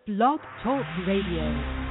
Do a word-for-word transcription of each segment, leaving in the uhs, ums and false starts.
Blog Talk Radio.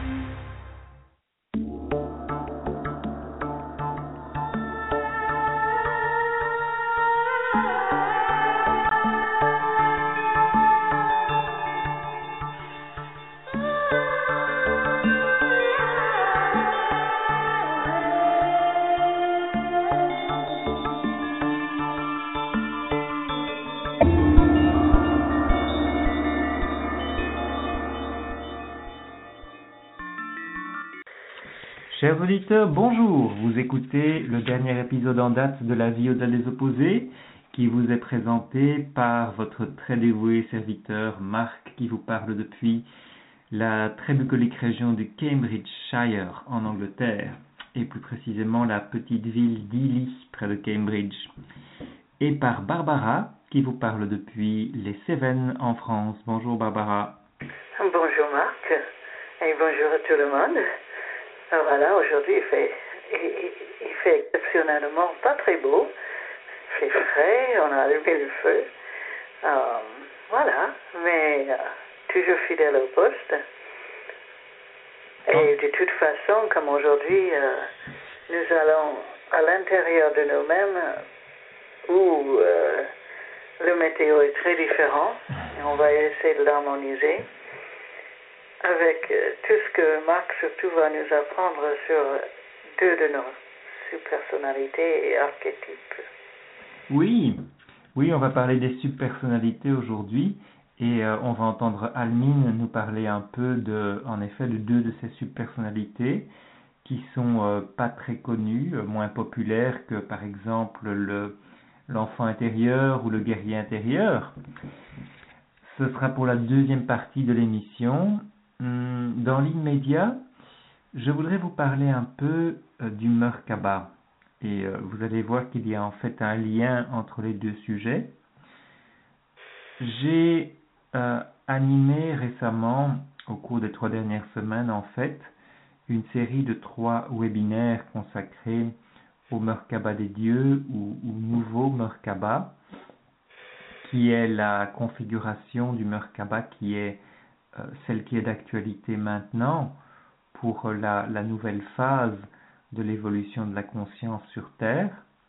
Chers auditeurs, bonjour. Vous écoutez le dernier épisode en date de La vie au-delà des opposés qui vous est présenté par votre très dévoué serviteur Marc qui vous parle depuis la très bucolique région du Cambridgeshire en Angleterre et plus précisément la petite ville d'Ely près de Cambridge, et par Barbara qui vous parle depuis les Cévennes en France. Bonjour Barbara. Bonjour Marc et bonjour à tout le monde. Alors voilà, aujourd'hui il fait, il, il fait exceptionnellement pas très beau, il fait frais, on a allumé le feu, euh, voilà, mais euh, toujours fidèle au poste. Et de toute façon, comme aujourd'hui, euh, nous allons à l'intérieur de nous-mêmes où euh, le météo est très différent et on va essayer de l'harmoniser avec euh, tout ce que Marc surtout va nous apprendre sur deux de nos subpersonnalités et archétypes. Oui, oui, on va parler des subpersonnalités aujourd'hui et euh, on va entendre Almine nous parler un peu de, en effet, de deux de ces subpersonnalités qui sont euh, pas très connues, euh, moins populaires que par exemple le, l'enfant intérieur ou le guerrier intérieur. Ce sera pour la deuxième partie de l'émission. Dans l'immédiat, je voudrais vous parler un peu euh, du Merkaba. Et euh, vous allez voir qu'il y a en fait un lien entre les deux sujets. J'ai euh, animé récemment, au cours des trois dernières semaines en fait, une série de trois webinaires consacrés au Merkaba des dieux ou, ou nouveau Merkaba, qui est la configuration du Merkaba qui est euh, celle qui est d'actualité maintenant pour la, la nouvelle phase de l'évolution de la conscience sur Terre.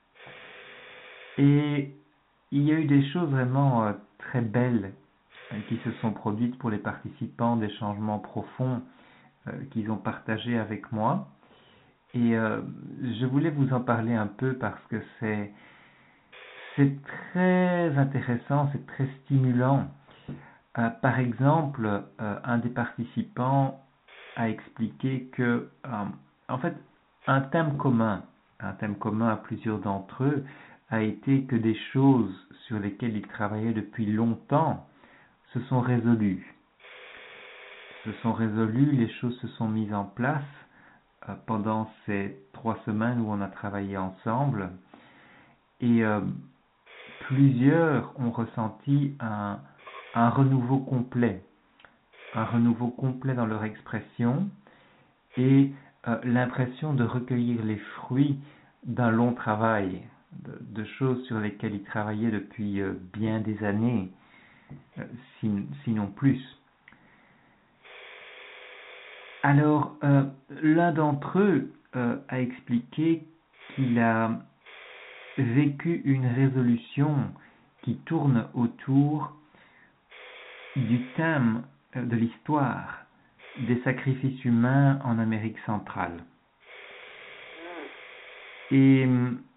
Et il y a eu des choses vraiment euh, très belles euh, qui se sont produites pour les participants, des changements profonds euh, qu'ils ont partagés avec moi. Et euh, je voulais vous en parler un peu parce que c'est, c'est très intéressant, c'est très stimulant. Euh, par exemple, euh, un des participants a expliqué que, euh, en fait, un thème commun, un thème commun à plusieurs d'entre eux, a été que des choses sur lesquelles ils travaillaient depuis longtemps se sont résolues. Se sont résolues, les choses se sont mises en place euh, pendant ces trois semaines où on a travaillé ensemble, et euh, plusieurs ont ressenti un un renouveau complet, un renouveau complet dans leur expression et euh, l'impression de recueillir les fruits d'un long travail, de, de choses sur lesquelles ils travaillaient depuis euh, bien des années, euh, sin, sinon plus. Alors, euh, l'un d'entre eux euh, a expliqué qu'il a vécu une résolution qui tourne autour du thème de l'histoire des sacrifices humains en Amérique centrale. Et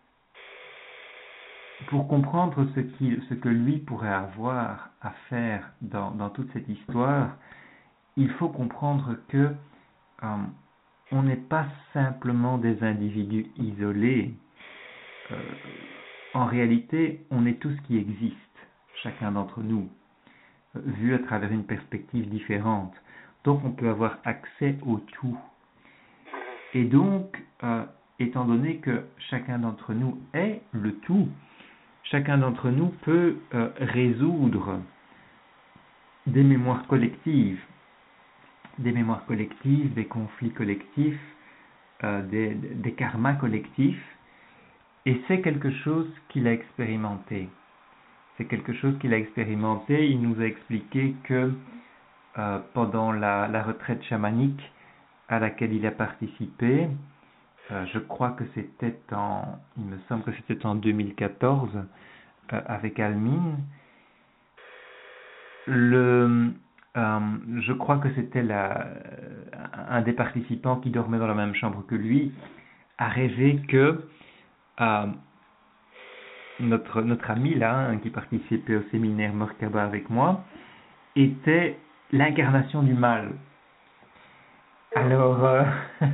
pour comprendre ce, qu'il, ce que lui pourrait avoir à faire dans, dans toute cette histoire, il faut comprendre que euh, on n'est pas simplement des individus isolés. Euh, en réalité, on est tout ce qui existe, chacun d'entre nous, vu à travers une perspective différente. Donc on peut avoir accès au tout. Et donc, euh, étant donné que chacun d'entre nous est le tout, chacun d'entre nous peut euh, résoudre des mémoires collectives, des mémoires collectives, des conflits collectifs, euh, des, des karmas collectifs, et c'est quelque chose qu'il a expérimenté. C'est quelque chose qu'il a expérimenté. Il nous a expliqué que euh, pendant la, la retraite chamanique à laquelle il a participé. Euh, je crois que c'était en, il me semble que c'était en deux mille quatorze euh, avec Almin. Le, euh, je crois que c'était la, un des participants qui dormait dans la même chambre que lui a rêvé que euh, notre notre ami là, hein, qui participait au séminaire Merkaba avec moi, était l'incarnation du mal. Alors, euh...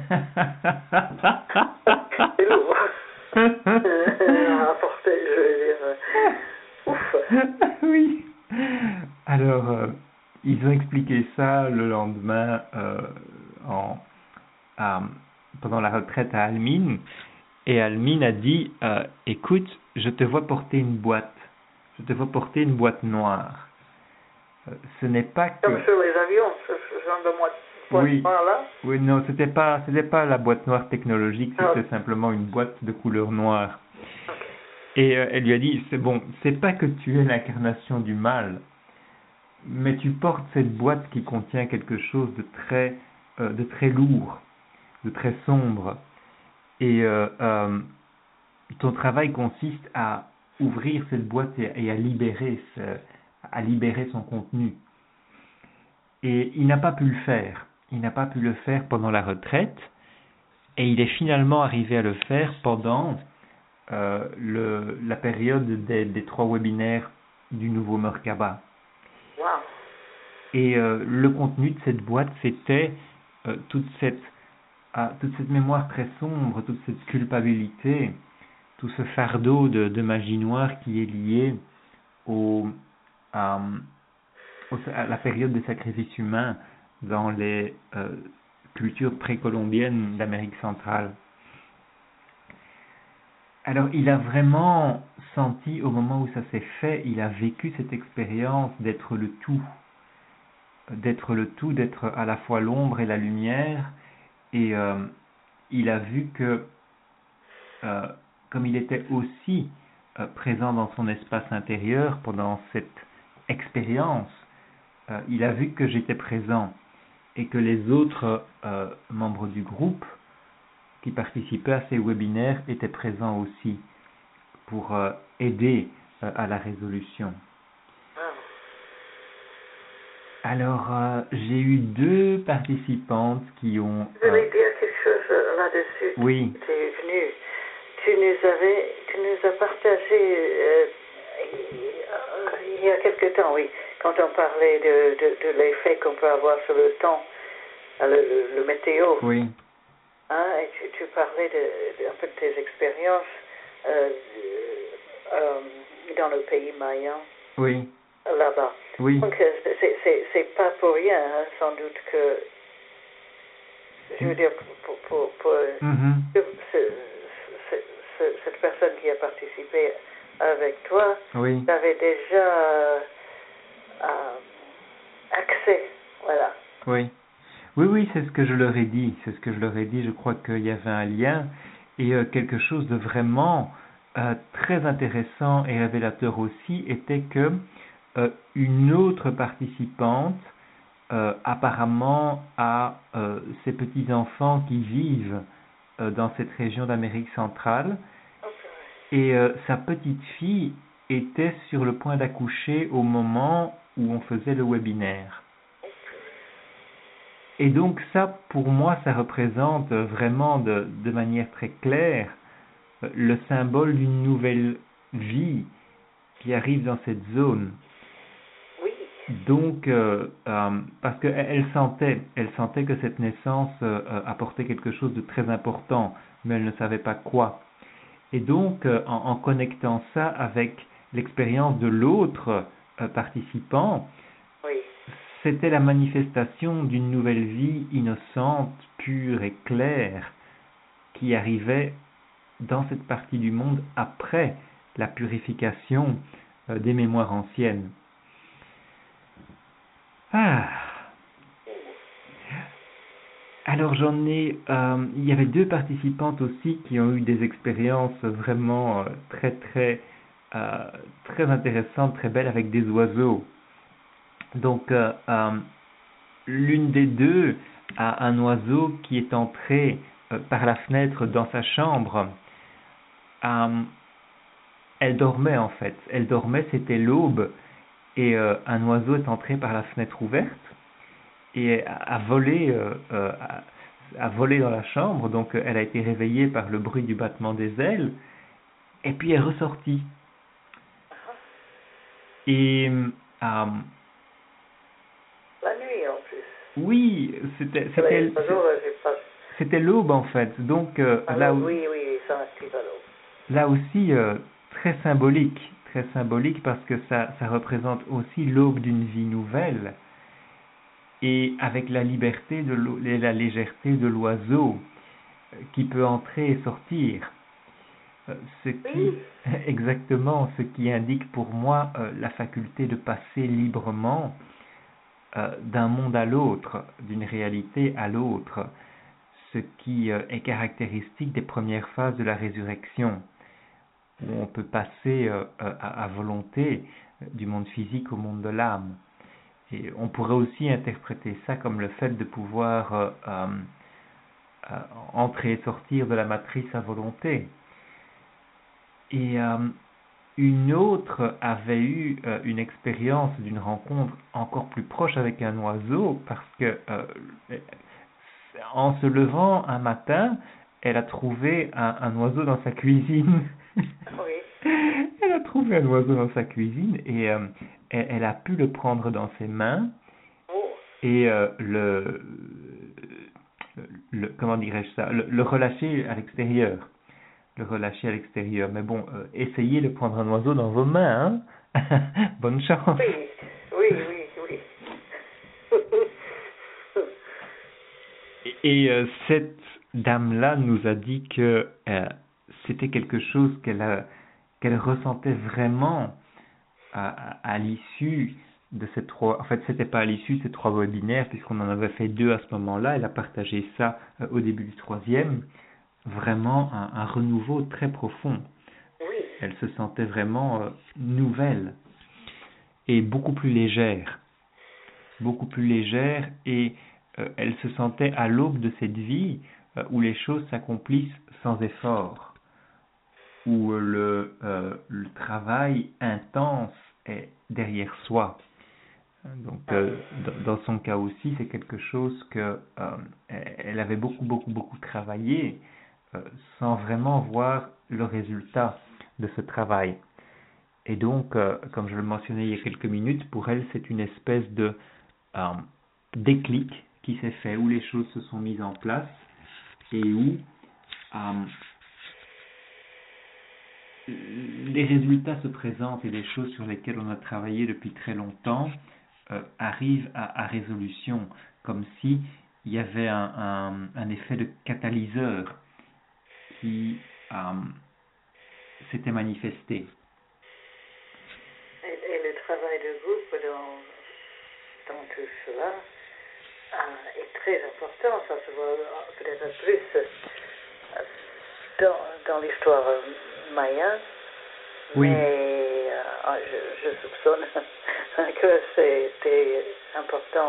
c'est lourd. Apporter, je veux dire. Ouf. Oui. Alors, euh, ils ont expliqué ça le lendemain euh, en, euh, pendant la retraite à Almin. Et Almin a dit euh, écoute, je te vois porter une boîte. Je te vois porter une boîte noire. Euh, ce n'est pas que... Comme sur les avions, ce, ce genre de boîte oui. noire là. Oui, non, c'était pas, c'était pas la boîte noire technologique, c'était ah. simplement une boîte de couleur noire. Okay. Et euh, elle lui a dit, c'est bon, c'est pas que tu es l'incarnation du mal, mais tu portes cette boîte qui contient quelque chose de très, euh, de très lourd, de très sombre. Et euh, euh, ton travail consiste à ouvrir cette boîte et, et à libérer ce, à libérer son contenu. Et il n'a pas pu le faire. Il n'a pas pu le faire pendant la retraite, et il est finalement arrivé à le faire pendant euh, le, la période des, des trois webinaires du nouveau Merkaba. Wow. Et euh, le contenu de cette boîte, c'était euh, toute cette, euh, toute cette mémoire très sombre, toute cette culpabilité, tout ce fardeau de, de magie noire qui est lié au, à, au, à la période des sacrifices humains dans les euh, cultures précolombiennes d'Amérique centrale. Alors il a vraiment senti au moment où ça s'est fait, il a vécu cette expérience d'être le tout, d'être le tout, d'être à la fois l'ombre et la lumière, et euh, il a vu que euh, comme il était aussi euh, présent dans son espace intérieur pendant cette expérience, euh, il a vu que j'étais présent et que les autres euh, membres du groupe qui participaient à ces webinaires étaient présents aussi pour euh, aider euh, à la résolution. Alors, euh, j'ai eu deux participantes qui ont... Je voulais euh, dire quelque chose là-dessus. Oui. Tu es venu, tu nous avais, tu nous as partagé euh, il y a quelque temps, oui, quand on parlait de, de, de l'effet qu'on peut avoir sur le temps, le, le, le météo. Oui. Hein, et tu, tu parlais de, de, un peu de tes expériences euh, euh, dans le pays mayan. Oui. Là-bas. Oui. Donc c'est, c'est, c'est pas pour rien, hein, sans doute que, je veux dire, pour, pour, pour mm-hmm. ce, ce, ce, cette personne qui a participé avec toi, oui. avait déjà euh, accès, voilà. Oui. Oui, oui, c'est ce que je leur ai dit, c'est ce que je leur ai dit, je crois qu'il y avait un lien, et euh, quelque chose de vraiment euh, très intéressant et révélateur aussi, était que Euh, une autre participante euh, apparemment a euh, ses petits-enfants qui vivent euh, dans cette région d'Amérique centrale, et euh, sa petite fille était sur le point d'accoucher au moment où on faisait le webinaire. Et donc ça, pour moi, ça représente vraiment de, de manière très claire euh, le symbole d'une nouvelle vie qui arrive dans cette zone. Donc, euh, euh, parce qu'elle sentait, elle sentait que cette naissance euh, apportait quelque chose de très important, mais elle ne savait pas quoi. Et donc, euh, en, en connectant ça avec l'expérience de l'autre euh, participant, oui. C'était la manifestation d'une nouvelle vie innocente, pure et claire, qui arrivait dans cette partie du monde après la purification euh, des mémoires anciennes. Ah. Alors j'en ai, euh, il y avait deux participantes aussi qui ont eu des expériences vraiment euh, très très euh, très intéressantes, très belles avec des oiseaux. Donc euh, euh, l'une des deux a un oiseau qui est entré euh, par la fenêtre dans sa chambre. Euh, elle dormait en fait, elle dormait, c'était l'aube, et euh, un oiseau est entré par la fenêtre ouverte et a, a volé, euh, euh, a, a volé dans la chambre, donc euh, elle a été réveillée par le bruit du battement des ailes, et puis elle est ressortie. Et euh, la nuit en plus. Oui, c'était C'était, c'était pas... c'était l'aube en fait. Donc euh, ah, là, oui, oui, ça active à l'aube. Là aussi euh, très symbolique, très symbolique parce que ça ça représente aussi l'aube d'une vie nouvelle et avec la liberté de l'eau, et la légèreté de l'oiseau euh, qui peut entrer et sortir. Euh, ce qui Oui. exactement ce qui indique pour moi euh, la faculté de passer librement Euh, d'un monde à l'autre, d'une réalité à l'autre, ce qui euh, est caractéristique des premières phases de la résurrection, où on peut passer euh, à, à volonté du monde physique au monde de l'âme. Et on pourrait aussi interpréter ça comme le fait de pouvoir euh, euh, euh, entrer et sortir de la matrice à volonté. Et euh, une autre avait eu euh, une expérience d'une rencontre encore plus proche avec un oiseau parce que euh, en se levant un matin, elle a trouvé un, un oiseau dans sa cuisine. Oui. Elle a trouvé un oiseau dans sa cuisine et euh, elle, elle a pu le prendre dans ses mains Oh. et euh, le, le comment dirais-je ça, le, le relâcher à l'extérieur. Le relâcher à l'extérieur. Mais bon, euh, essayez de prendre un oiseau dans vos mains, hein. Bonne chance. Oui, oui, oui, oui. Et, et euh, cette dame-là nous a dit que euh, c'était quelque chose qu'elle a, qu'elle ressentait vraiment à, à, à l'issue de ces trois. En fait, c'était pas à l'issue de ces trois webinaires puisqu'on en avait fait deux à ce moment-là. Elle a partagé ça euh, au début du troisième. Vraiment un, un renouveau très profond. Oui. Elle se sentait vraiment euh, nouvelle et beaucoup plus légère, beaucoup plus légère et euh, elle se sentait à l'aube de cette vie euh, où les choses s'accomplissent sans effort, où euh, le, euh, le travail intense est derrière soi. Donc, euh, dans son cas aussi, c'est quelque chose que euh, elle avait beaucoup, beaucoup, beaucoup travaillé euh, sans vraiment voir le résultat de ce travail. Et donc, euh, comme je le mentionnais il y a quelques minutes, pour elle, c'est une espèce de euh, déclic qui s'est fait, où les choses se sont mises en place et où euh, les résultats se présentent et les choses sur lesquelles on a travaillé depuis très longtemps euh, arrivent à, à résolution, comme si il y avait un, un, un effet de catalyseur qui euh, s'était manifesté. Et, et le travail de groupe dans, dans tout cela euh, est très important. Ça se voit peut-être plus euh, dans, dans l'histoire euh, maya. Oui. Mais euh, je, je soupçonne que c'était important.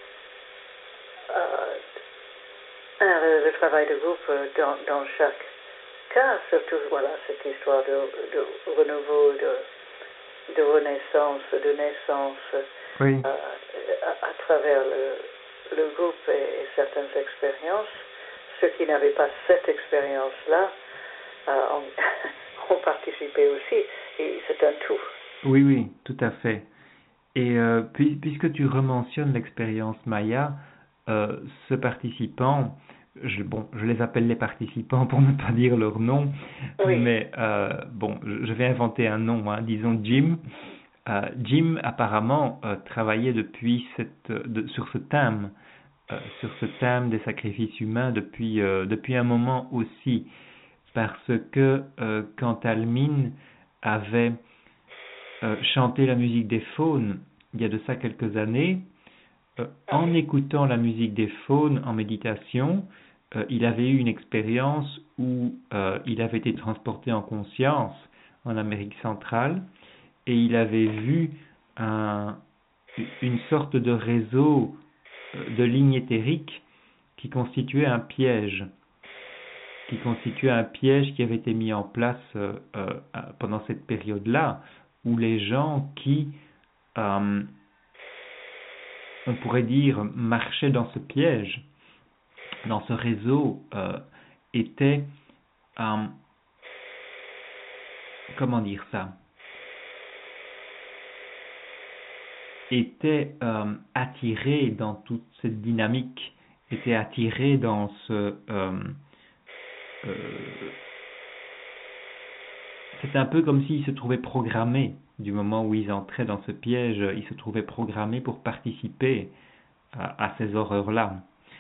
Euh, le travail de groupe dans, dans chaque cas, surtout voilà, cette histoire de, de renouveau, de, de renaissance, de naissance, oui. euh, à, à travers le, le groupe et, et certaines expériences. Ceux qui n'avaient pas cette expérience-là euh, ont, ont participé aussi, et c'est un tout. Oui, oui, tout à fait. Et euh, puis, puisque tu rementionnes l'expérience Maya, euh, ce participant, je, bon, je les appelle les participants pour ne pas dire leur nom, Oui. mais euh, bon, je vais inventer un nom, hein, disons Jim. Euh, Jim apparemment euh, travaillait depuis cette, de, sur ce thème, euh, sur ce thème des sacrifices humains depuis, euh, depuis un moment aussi, parce que euh, quand Almine avait euh, chanté la musique des faunes il y a de ça quelques années, euh, en écoutant la musique des faunes en méditation, euh, il avait eu une expérience où euh, il avait été transporté en conscience en Amérique centrale et il avait vu un, une sorte de réseau de lignes éthériques qui constituaient un piège, qui constituait un piège qui avait été mis en place euh, euh, pendant cette période-là, où les gens qui, euh, on pourrait dire, marchaient dans ce piège, dans ce réseau, euh, étaient, euh, comment dire ça, étaient euh, attirés dans toute cette dynamique, étaient attirés dans ce... Euh, euh, c'est un peu comme s'ils se trouvaient programmés, du moment où ils entraient dans ce piège, ils se trouvaient programmés pour participer à, à ces horreurs-là.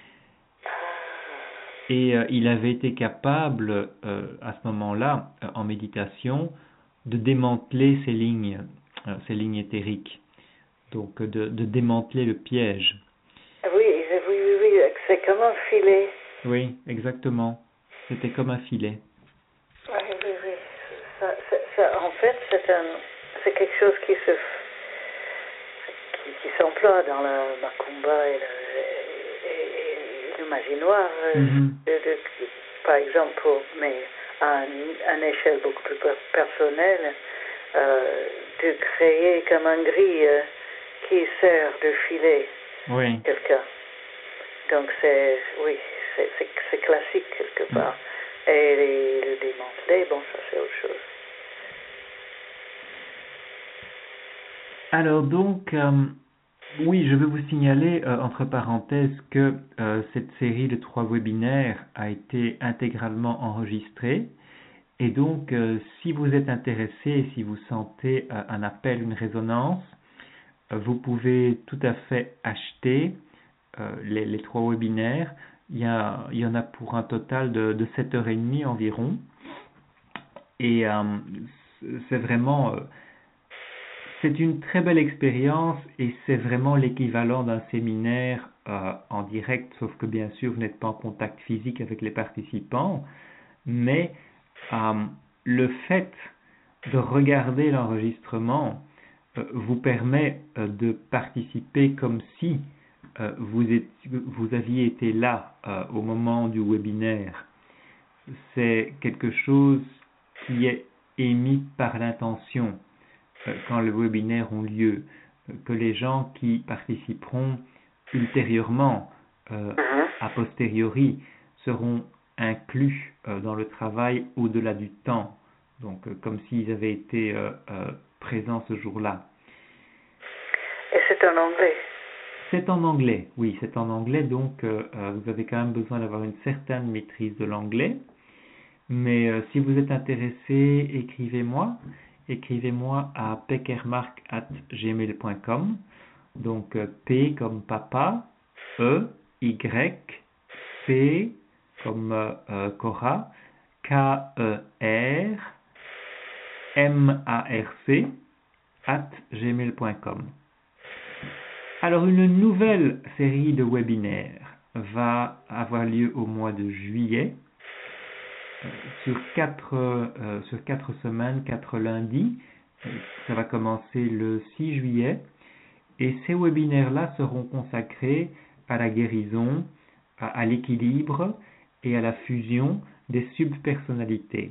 Et euh, il avait été capable, euh, à ce moment-là, euh, en méditation, de démanteler ces lignes, euh, ces lignes éthériques. Donc, de, de démanteler le piège. Oui, oui, oui, oui, c'est comme un filet. Oui, exactement. C'était comme un filet. Oui, oui, oui. Ça, ça, ça, en fait, c'est, un, c'est quelque chose qui se, qui, qui s'emploie dans le macumba et le, et, et le magie noire. Mm-hmm. de, de, par exemple, pour, mais à une échelle beaucoup plus personnelle, euh, de créer comme un grille euh, qui sert de filet oui. quelqu'un. Donc c'est, oui, c'est, c'est, c'est classique quelque part. Mm. Et les, le démanteler, bon, ça c'est autre chose. Alors donc, euh, oui, je veux vous signaler, euh, entre parenthèses, que euh, cette série de trois webinaires a été intégralement enregistrée. Et donc, euh, si vous êtes intéressé, si vous sentez euh, un appel, une résonance, euh, vous pouvez tout à fait acheter euh, les, les trois webinaires. Il y, a, il y en a pour un total de, de sept heures trente environ. Et euh, c'est vraiment... Euh, c'est une très belle expérience et c'est vraiment l'équivalent d'un séminaire euh, en direct, sauf que bien sûr, vous n'êtes pas en contact physique avec les participants, mais... Euh, le fait de regarder l'enregistrement euh, vous permet euh, de participer comme si euh, vous, étiez, vous aviez été là euh, au moment du webinaire. C'est quelque chose qui est émis par l'intention euh, quand les webinaires ont lieu, euh, que les gens qui participeront ultérieurement, euh, a posteriori, seront inclus euh, dans le travail au-delà du temps, donc euh, comme s'ils avaient été euh, euh, présents ce jour-là. Et c'est en anglais? C'est en anglais, oui, c'est en anglais, donc euh, euh, vous avez quand même besoin d'avoir une certaine maîtrise de l'anglais, mais euh, si vous êtes intéressé, écrivez-moi, écrivez-moi à peckermark arobase gmail point com, donc euh, P comme papa, E, Y, C, comme euh, Cora, K E R M A R C at gmail point com. Alors une nouvelle série de webinaires va avoir lieu au mois de juillet euh, sur quatre euh, sur quatre semaines, quatre lundis. Ça va commencer le six juillet et ces webinaires-là seront consacrés à la guérison, à, à l'équilibre et à la fusion des subpersonnalités.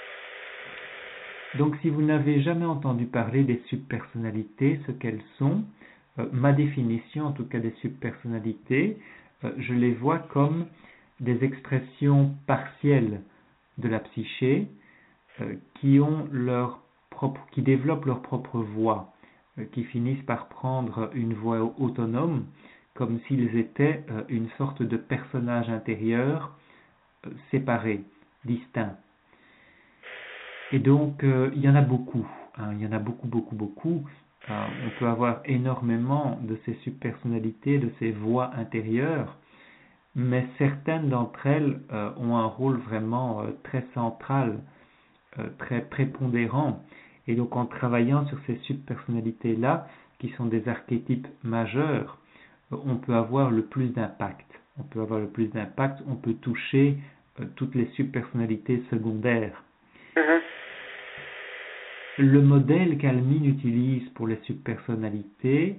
Donc si vous n'avez jamais entendu parler des subpersonnalités, ce qu'elles sont, euh, ma définition en tout cas des subpersonnalités, euh, je les vois comme des expressions partielles de la psyché euh, qui ont leur propre, qui développent leur propre voix, euh, qui finissent par prendre une voix autonome, comme s'ils étaient euh, une sorte de personnage intérieur euh, séparé, distinct. Et donc, euh, il y en a beaucoup, hein, il y en a beaucoup, beaucoup, beaucoup. Euh, on peut avoir énormément de ces subpersonnalités, de ces voix intérieures, mais certaines d'entre elles euh, ont un rôle vraiment euh, très central, euh, très prépondérant. Et donc, en travaillant sur ces subpersonnalités-là, qui sont des archétypes majeurs, euh, on peut avoir le plus d'impact. On peut avoir le plus d'impact, on peut toucher euh, toutes les subpersonnalités secondaires. Mm-hmm. Le modèle qu'Almine utilise pour les subpersonnalités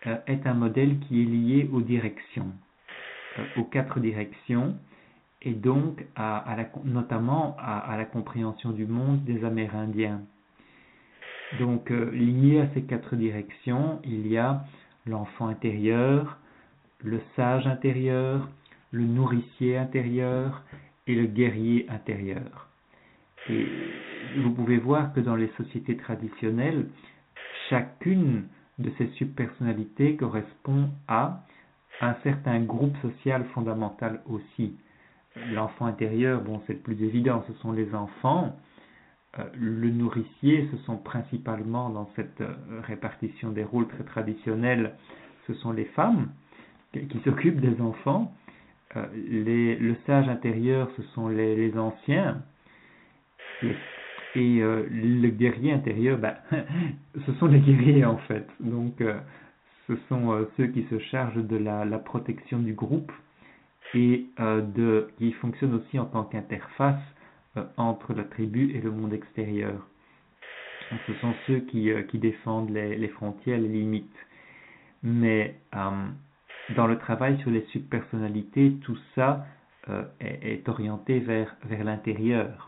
euh, est un modèle qui est lié aux directions, euh, aux quatre directions, et donc à, à la, notamment à, à la compréhension du monde des Amérindiens. Donc, euh, lié à ces quatre directions, il y a l'enfant intérieur, le sage intérieur, le nourricier intérieur et le guerrier intérieur. Et vous pouvez voir que dans les sociétés traditionnelles, chacune de ces subpersonnalités correspond à un certain groupe social fondamental aussi. L'enfant intérieur, bon, c'est le plus évident, ce sont les enfants. Euh, le nourricier, ce sont principalement, dans cette euh, répartition des rôles très traditionnelle, ce sont les femmes qui, qui s'occupent des enfants. Euh, les, le sage intérieur, ce sont les, les anciens. Et, et euh, le guerrier intérieur, ben, ce sont les guerriers en fait. Donc, euh, ce sont euh, ceux qui se chargent de la, la protection du groupe et euh, de, qui fonctionnent aussi en tant qu'interface euh, entre la tribu et le monde extérieur. Donc, ce sont ceux qui, euh, qui défendent les, les frontières, les limites. Mais euh, dans le travail sur les subpersonnalités, tout ça euh, est, est orienté vers, vers l'intérieur.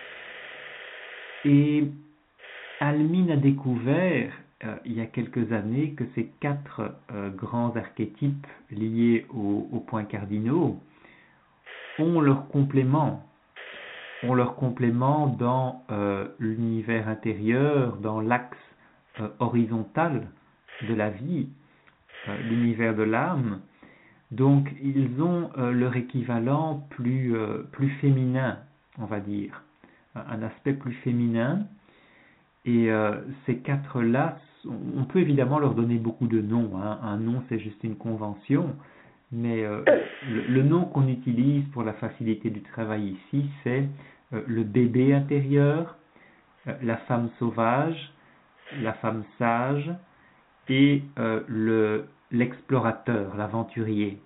Et Almin a découvert euh, il y a quelques années que ces quatre euh, grands archétypes liés aux, aux points cardinaux ont leur complément, ont leur complément dans euh, l'univers intérieur, dans l'axe euh, horizontal de la vie, euh, l'univers de l'âme. Donc ils ont euh, leur équivalent plus, euh, plus féminin, on va dire, un aspect plus féminin. Et euh, ces quatre-là, on peut évidemment leur donner beaucoup de noms. Hein. Un nom, c'est juste une convention. Mais euh, le, le nom qu'on utilise pour la facilité du travail ici, c'est euh, le bébé intérieur, euh, la femme sauvage, la femme sage et euh, le, l'explorateur, l'aventurier.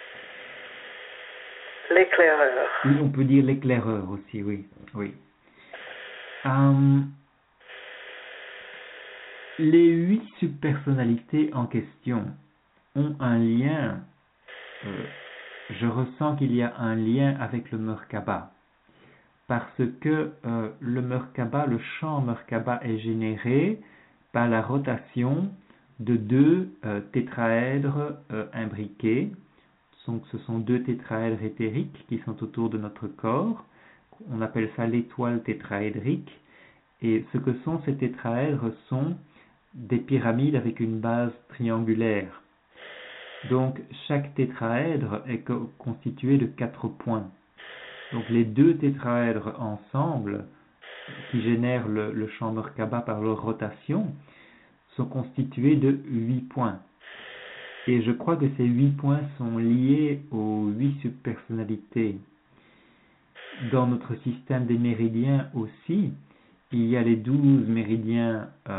L'éclaireur. Oui, on peut dire l'éclaireur aussi, oui. oui. Um, Les huit subpersonnalités en question ont un lien, euh, je ressens qu'il y a un lien avec le Merkaba, parce que euh, le Merkaba, le champ Merkaba est généré par la rotation de deux euh, tétraèdres euh, imbriqués. Donc, ce sont deux tétraèdres éthériques qui sont autour de notre corps. On appelle ça l'étoile tétraédrique. Et ce que sont ces tétraèdres sont des pyramides avec une base triangulaire. Donc, chaque tétraèdre est co- constitué de quatre points. Donc, les deux tétraèdres ensemble, qui génèrent le, le champ Merkaba par leur rotation, sont constitués de huit points. Et je crois que ces huit points sont liés aux huit subpersonnalités. Dans notre système des méridiens aussi, il y a les douze méridiens euh,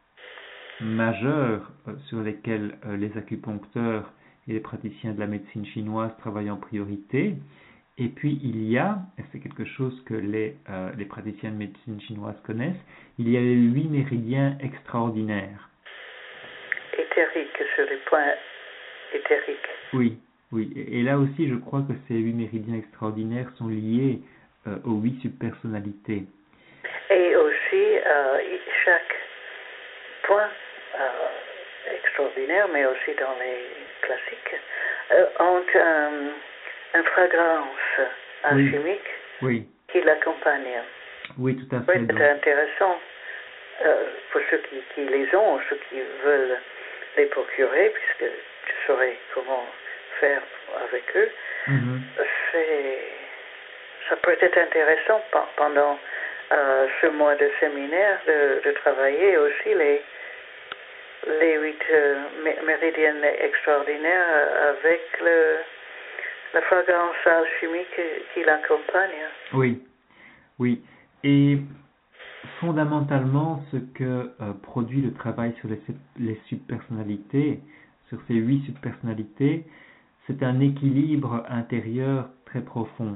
majeurs euh, sur lesquels euh, les acupuncteurs et les praticiens de la médecine chinoise travaillent en priorité. Et puis il y a, et c'est quelque chose que les, euh, les praticiens de médecine chinoise connaissent, il y a les huit méridiens extraordinaires. Éthérique, sur les points éthériques. Oui, oui. Et, et là aussi, je crois que ces huit méridiens extraordinaires sont liés euh, aux huit subpersonnalités. Et aussi, euh, chaque point euh, extraordinaire, mais aussi dans les classiques, euh, ont un, une fragrance alchimique oui. Oui. qui l'accompagne. Oui, tout à fait. Oui, c'est intéressant euh, pour ceux qui, qui les ont, ou ceux qui veulent les procurer, puisque tu saurais comment faire avec eux. Mm-hmm. C'est, ça peut être intéressant pendant euh, ce mois de séminaire de, de travailler aussi les les huit euh, méridiens extraordinaires avec le, la fragrance alchimique qui l'accompagne. Oui, oui. Et fondamentalement, ce que euh, produit le travail sur les, les subpersonnalités, sur ces huit subpersonnalités, c'est un équilibre intérieur très profond.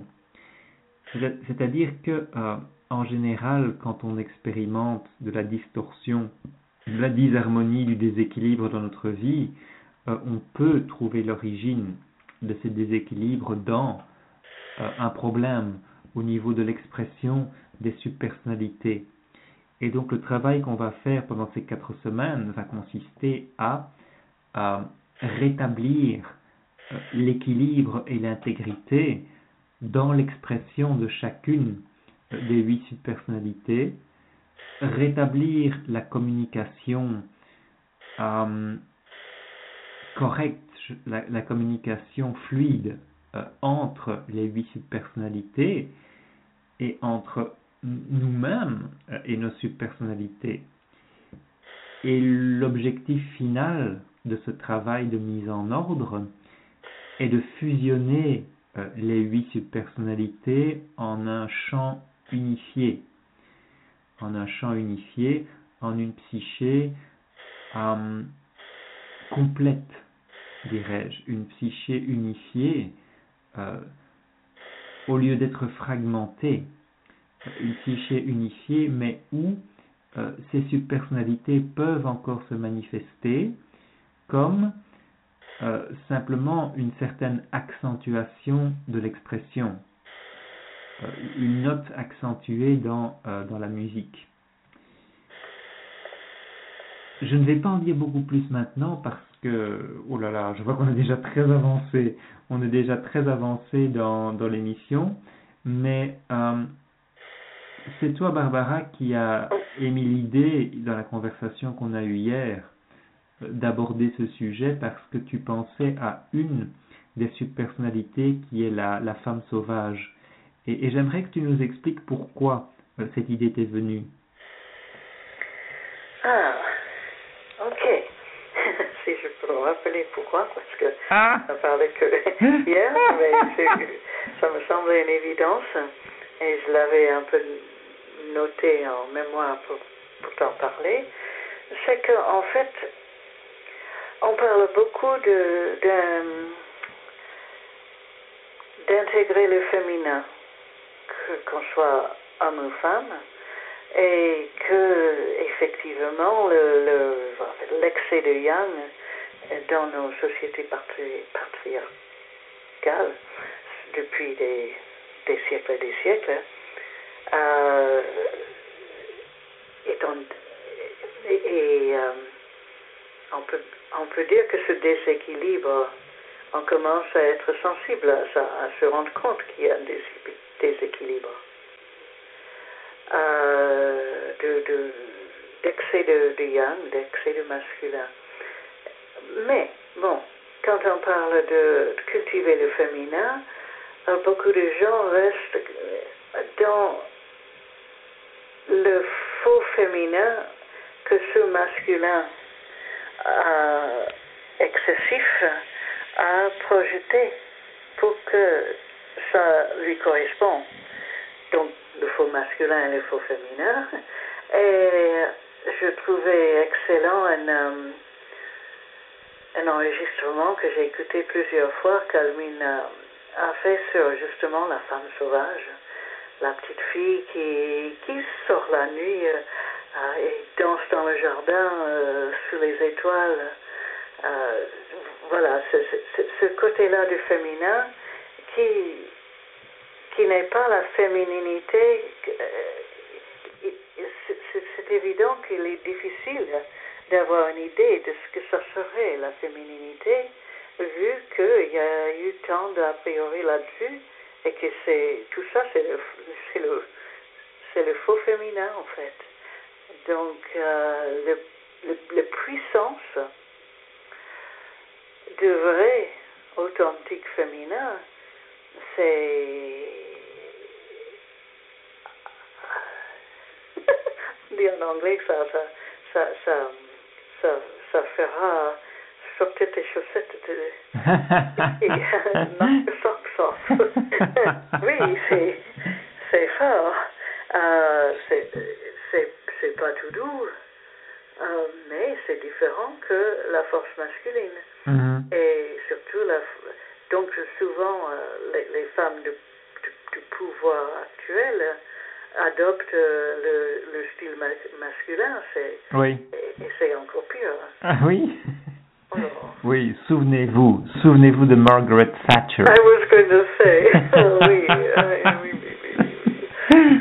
C'est-à-dire que, euh, en général, quand on expérimente de la distorsion de la disharmonie, du déséquilibre dans notre vie, euh, on peut trouver l'origine de ces déséquilibres dans euh, un problème au niveau de l'expression des subpersonnalités. Et donc le travail qu'on va faire pendant ces quatre semaines va consister à, à rétablir euh, l'équilibre et l'intégrité dans l'expression de chacune des huit subpersonnalités, rétablir la communication euh, correcte, la, la communication fluide euh, entre les huit subpersonnalités et entre nous-mêmes euh, et nos subpersonnalités. Et l'objectif final de ce travail de mise en ordre est de fusionner euh, les huit subpersonnalités en un champ unifié, en un champ unifié, en une psyché euh, complète, dirais-je, une psyché unifiée, euh, au lieu d'être fragmentée, une psyché unifiée, mais où euh, ces subpersonnalités peuvent encore se manifester comme euh, simplement une certaine accentuation de l'expression, euh, une note accentuée dans, euh, dans la musique. Je ne vais pas en dire beaucoup plus maintenant parce que, oh là là, je vois qu'on est déjà très avancé, on est déjà très avancé dans, dans l'émission, mais euh, c'est toi, Barbara, qui a émis l'idée dans la conversation qu'on a eue hier d'aborder ce sujet parce que tu pensais à une des subpersonnalités qui est la, la femme sauvage. Et, et j'aimerais que tu nous expliques pourquoi euh, cette idée t'est venue. Ah, ok. Si je peux me rappeler pourquoi, parce que ah. on a parlé que hier, mais ça me semblait une évidence et je l'avais un peu noté en mémoire pour, pour t'en parler. C'est qu'en fait, on parle beaucoup de, de d'intégrer le féminin, que, qu'on soit homme ou femme, et que effectivement le, le, l'excès de yang dans nos sociétés patriarcales depuis des, des siècles et des siècles euh, est en, et, et euh, on peut on peut dire que ce déséquilibre, on commence à être sensible à ça, à se rendre compte qu'il y a un déséquilibre. Euh, de, de, d'excès de, de yang, d'excès de masculin. Mais, bon, quand on parle de cultiver le féminin, euh, beaucoup de gens restent dans le faux féminin que ce masculin euh, excessif a projeté pour que ça lui corresponde. Donc, le faux masculin et le faux féminin. Et je trouvais excellent un, um, un enregistrement que j'ai écouté plusieurs fois qu'Almine a, a fait sur justement la femme sauvage, la petite fille qui, qui sort la nuit euh, et danse dans le jardin euh, sous les étoiles. Euh, voilà, ce, ce, ce côté-là du féminin qui qui n'est pas la fémininité, euh, c'est, c'est évident qu'il est difficile d'avoir une idée de ce que ça serait la fémininité, vu qu'il y a eu tant d'a priori là-dessus, et que c'est tout ça, c'est le, c'est le, c'est le faux féminin en fait. Donc, euh, le, le, le puissance du vrai, authentique féminin, c'est dit en anglais que ça, ça, ça, ça, ça, ça fera sortir tes chaussettes et knock the socks off. Oui, c'est, c'est fort. Euh, c'est, c'est, c'est pas tout doux, euh, mais c'est différent que la force masculine. Mm-hmm. Et surtout, la, donc souvent, euh, les, les femmes du, du, du pouvoir actuel adoptent euh, le, le style ma- masculin, c'est, Oui. et, et c'est encore pire. Ah oui. Oh. Oui, souvenez-vous, souvenez-vous de Margaret Thatcher. I was going to say, oh, oui, euh, oui, oui, oui, oui.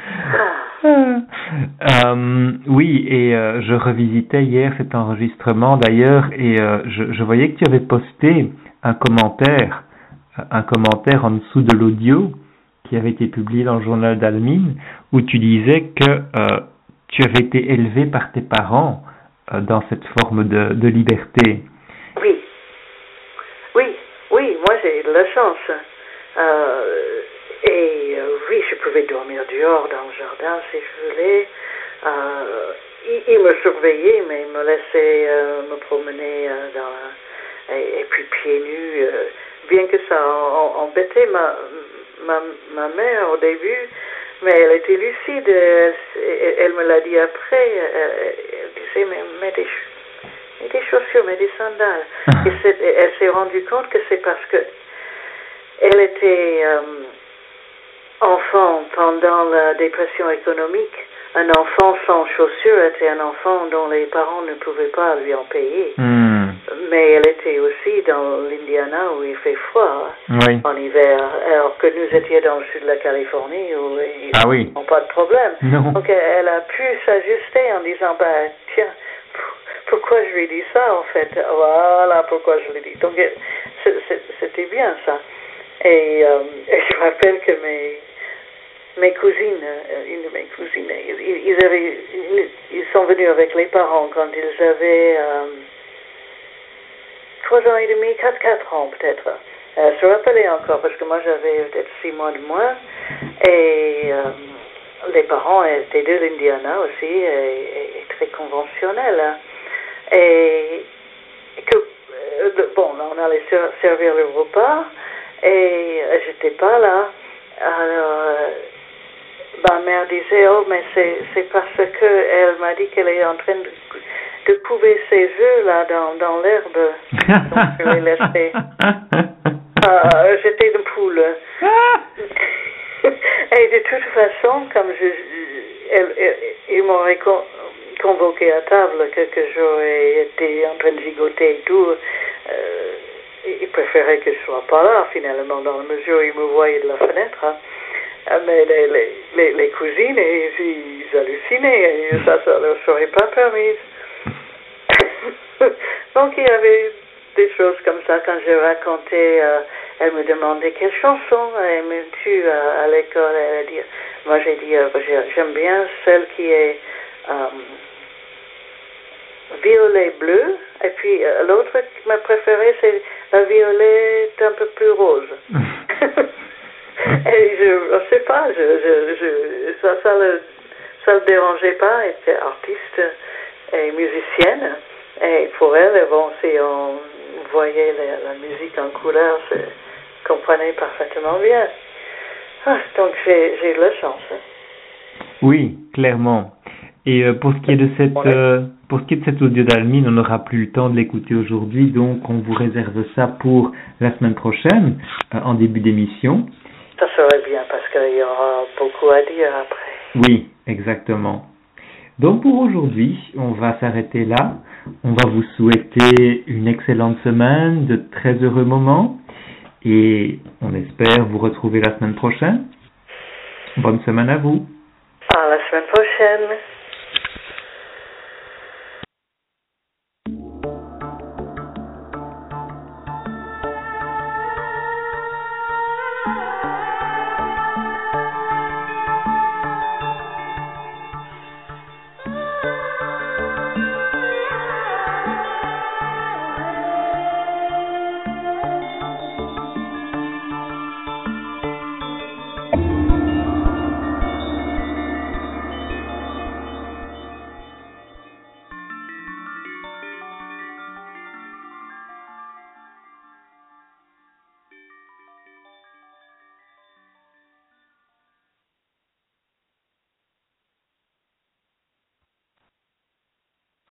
Ah. Euh, oui, et euh, je revisitais hier cet enregistrement d'ailleurs, et euh, je, je voyais que tu avais posté un commentaire, un commentaire en dessous de l'audio qui avait été publié dans le journal d'Almine, où tu disais que euh, tu avais été élevé par tes parents euh, dans cette forme de, de liberté. Oui, oui, oui, moi j'ai eu de la chance. Euh, et euh, oui, je pouvais dormir dehors dans le jardin si je voulais. Euh, il, il me surveillait, mais il me laissait euh, me promener euh, dans la, et, et puis pieds nus. Euh, bien que ça embêtait ma, ma, ma mère au début, mais elle était lucide. Elle, elle me l'a dit après. Elle, elle disait, mais mets des, mets des chaussures, mets des sandales. Et elle s'est rendue compte que c'est parce que elle était euh, enfant pendant la dépression économique. Un enfant sans chaussures était un enfant dont les parents ne pouvaient pas lui en payer. Mm. Mais elle était aussi dans l'Indiana où il fait froid oui. en hiver, alors que nous étions dans le sud de la Californie où ils n'ont ah oui. pas de problème. Non. Donc elle a pu s'ajuster en disant, bah, tiens, pourquoi je lui dis ça en fait? Voilà pourquoi je lui dis. Donc c'était bien ça. Et, euh, et je me rappelle que mes, mes cousines, une de mes cousines, ils, ils, avaient, ils sont venus avec les parents quand ils avaient euh, trois ans et demi, quatre, quatre ans peut-être. Euh, je me rappelais encore parce que moi j'avais peut-être six mois de moins. Et euh, les parents étaient de l'Indiana aussi et, et, et très conventionnels. Et que, euh, bon, on allait servir le repas. Et euh, j'étais pas là. Alors, euh, ma mère disait, oh, mais c'est, c'est parce que elle m'a dit qu'elle est en train de, de couver ses œufs là dans, dans l'herbe. Donc je l'ai laissé. Euh, j'étais une poule. Et de toute façon, comme je, elle, elle, ils m'auraient con, convoqué à table, que, que j'aurais été en train de gigoter et tout. Euh, Il préférait que je ne sois pas là, finalement, dans la mesure où il me voyait de la fenêtre. Hein. Mais les, les, les, les cousines, ils, ils hallucinaient, et ça ne leur serait pas permis. Donc, il y avait des choses comme ça. Quand je racontais, euh, elle me demandait quelle chanson aimes-tu à, à l'école. Elle a dit, moi, j'ai dit, euh, j'aime bien celle qui est euh, violet bleu. Et puis, euh, l'autre, ma préférée, c'est la violette un peu plus rose. Et je ne sais pas, je, je, je, ça ça le, ça le dérangeait pas. Elle était artiste et musicienne. Et pour elle, bon, si on voyait la, la musique en couleur, je comprenais parfaitement bien. Ah, donc, j'ai, j'ai eu la chance. Hein. Oui, clairement. Et euh, pour ce qui est de cette euh, pour ce qui est de cet audio d'Almine, on n'aura plus le temps de l'écouter aujourd'hui, donc on vous réserve ça pour la semaine prochaine, euh, en début d'émission. Ça serait bien parce qu'il y aura beaucoup à dire après. Oui, exactement. Donc pour aujourd'hui, on va s'arrêter là. On va vous souhaiter une excellente semaine, de très heureux moments, et on espère vous retrouver la semaine prochaine. Bonne semaine à vous. À la semaine prochaine.